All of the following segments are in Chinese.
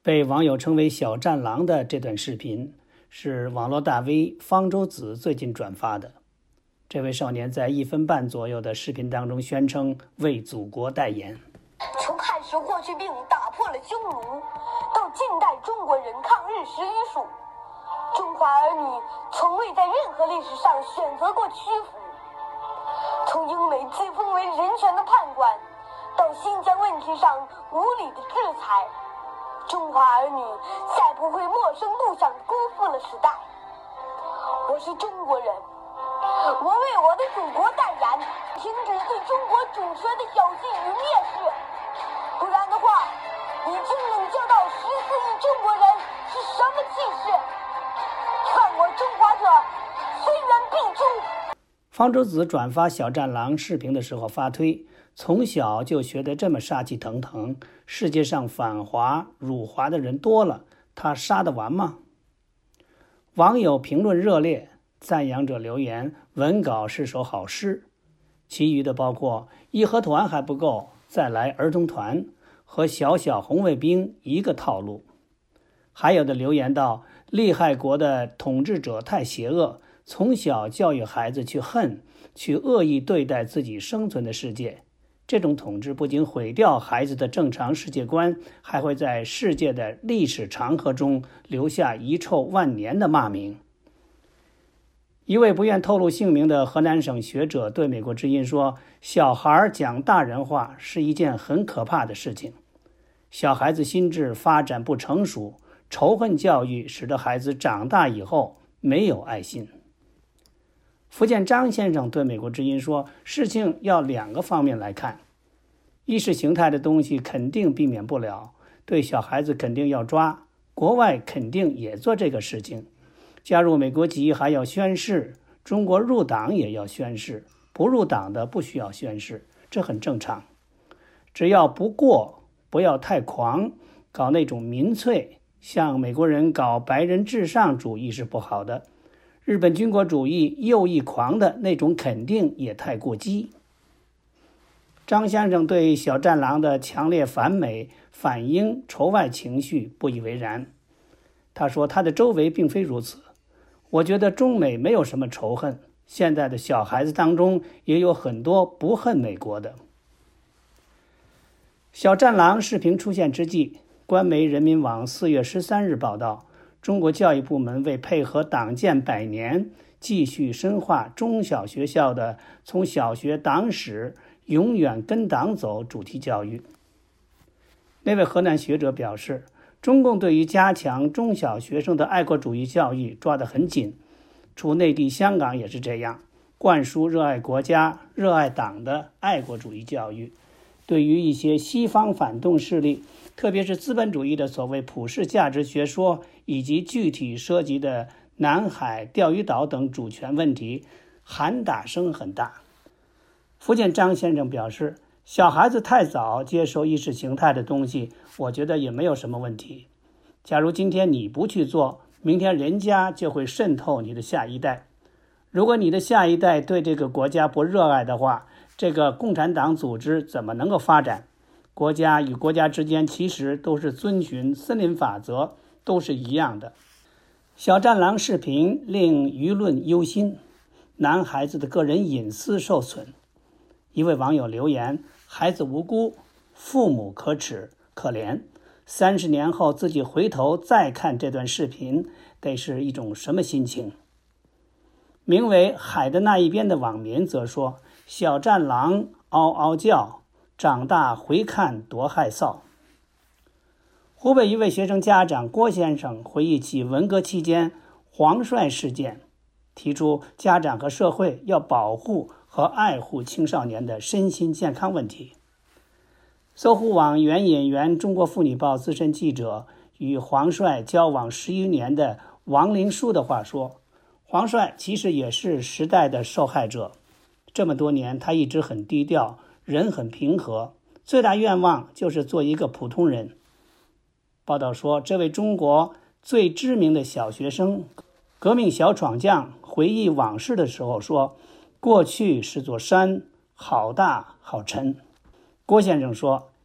被网友称为小战狼的这段视频是网络大 V 方舟子最近转发的。这位少年在1分半左右的视频当中宣称为祖国代言。 从汉时霍去病打破了匈奴，到近代中国人抗日十余数，中华儿女从未在任何历史上选择过屈服。从英美自封为人权的判官，到新疆问题上无理的制裁，中华儿女再不会默生路上辜负了时代。我是中国人，我为我的祖国代言，停止对中国主权的挑衅与蔑视，不然的话，已经领教到14亿中国人是什么气势。犯我中华者，虽远必诛。 方舟子转发小战狼视频的时候发推，从小就学得这么杀气腾腾，世界上反华辱华的人多了，他杀得完吗？网友评论热烈，赞扬者留言文稿是首好诗，其余的包括义和团还不够，再来儿童团，和小小红卫兵一个套路。还有的留言道，厉害国的统治者太邪恶，从小教育孩子去恨，去恶意对待自己生存的世界，这种统治不仅毁掉孩子的正常世界观，还会在世界的历史长河中留下遗臭万年的骂名。一位不愿透露姓名的河南省学者对美国之音说，小孩讲大人话是一件很可怕的事情，小孩子心智发展不成熟，仇恨教育使得孩子长大以后没有爱心。福建张先生对美国之音说，事情要2个方面来看，意识形态的东西肯定避免不了，对小孩子肯定要抓，国外肯定也做这个事情，加入美国籍还要宣誓，中国入党也要宣誓，不入党的不需要宣誓，这很正常。只要不过，不要太狂，搞那种民粹，像美国人搞白人至上主义是不好的。日本军国主义右翼狂的那种肯定也太过激。张先生对小战狼的强烈反美、反英、仇外情绪不以为然。他说他的周围并非如此，我觉得中美没有什么仇恨，现在的小孩子当中也有很多不恨美国的。小战狼视频出现之际，官媒人民网4月13日报道，中国教育部门为配合党建100年，继续深化中小学校的从小学党史永远跟党走主题教育。那位河南学者表示，中共对于加强中小学生的爱国主义教育抓得很紧，除内地香港也是这样，灌输热爱国家、热爱党的爱国主义教育。对于一些西方反动势力，特别是资本主义的所谓普世价值学说，以及具体涉及的南海、钓鱼岛等主权问题，喊打声很大。福建张先生表示，小孩子太早接受意识形态的东西，我觉得也没有什么问题。假如今天你不去做，明天人家就会渗透你的下一代。如果你的下一代对这个国家不热爱的话，这个共产党组织怎么能够发展？国家与国家之间其实都是遵循森林法则，都是一样的。小战狼视频令舆论忧心，男孩子的个人隐私受损。一位网友留言，孩子无辜，父母可耻可怜，30年后自己回头再看这段视频，得是一种什么心情？名为海的那一边的网民则说，小战狼嗷嗷叫，长大回看多害臊。湖北一位学生家长郭先生回忆起文革期间黄帅事件，提出家长和社会要保护和爱护青少年的身心健康问题。搜狐网援引原中国妇女报资深记者与黄帅交往11年的王林书的话说，黄帅其实也是时代的受害者，这么多年他一直很低调，人很平和，最大愿望就是做一个普通人。报道说，这位中国最知名的小学生、革命小闯将回忆往事的时候说，过去是座山，好大好沉。郭先生说，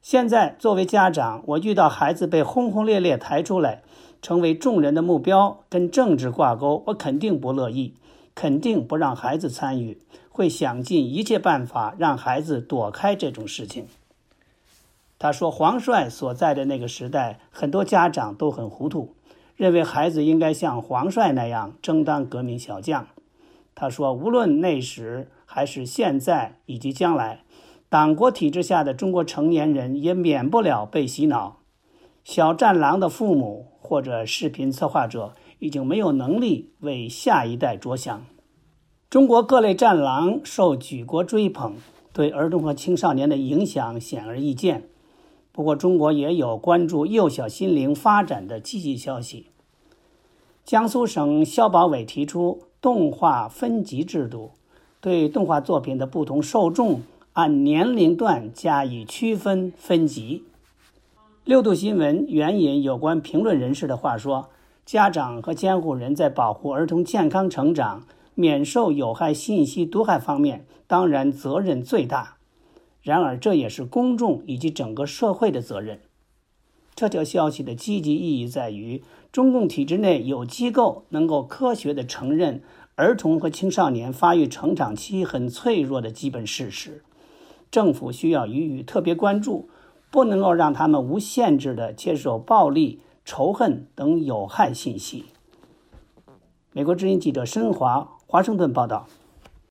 现在作为家长，我遇到孩子被轰轰烈烈抬出来，成为众人的目标，跟政治挂钩，我肯定不乐意，肯定不让孩子参与，会想尽一切办法让孩子躲开这种事情。他说，黄帅所在的那个时代，很多家长都很糊涂，认为孩子应该像黄帅那样争当革命小将。他说，无论那时还是现在以及将来，党国体制下的中国成年人也免不了被洗脑。小战狼的父母或者视频策划者已经没有能力为下一代着想。中国各类战狼受举国追捧，对儿童和青少年的影响显而易见。不过中国也有关注幼小心灵发展的积极消息。江苏省消保委提出动画分级制度，对动画作品的不同受众按年龄段加以区分分级。六度新闻援引有关评论人士的话说，家长和监护人在保护儿童健康成长、免受有害信息毒害方面当然责任最大，然而这也是公众以及整个社会的责任。这条消息的积极意义在于，中共体制内有机构能够科学地承认儿童和青少年发育成长期很脆弱的基本事实，政府需要予以特别关注，不能够让他们无限制地接受暴力、仇恨等有害信息。美国之音记者申华，华盛顿报道。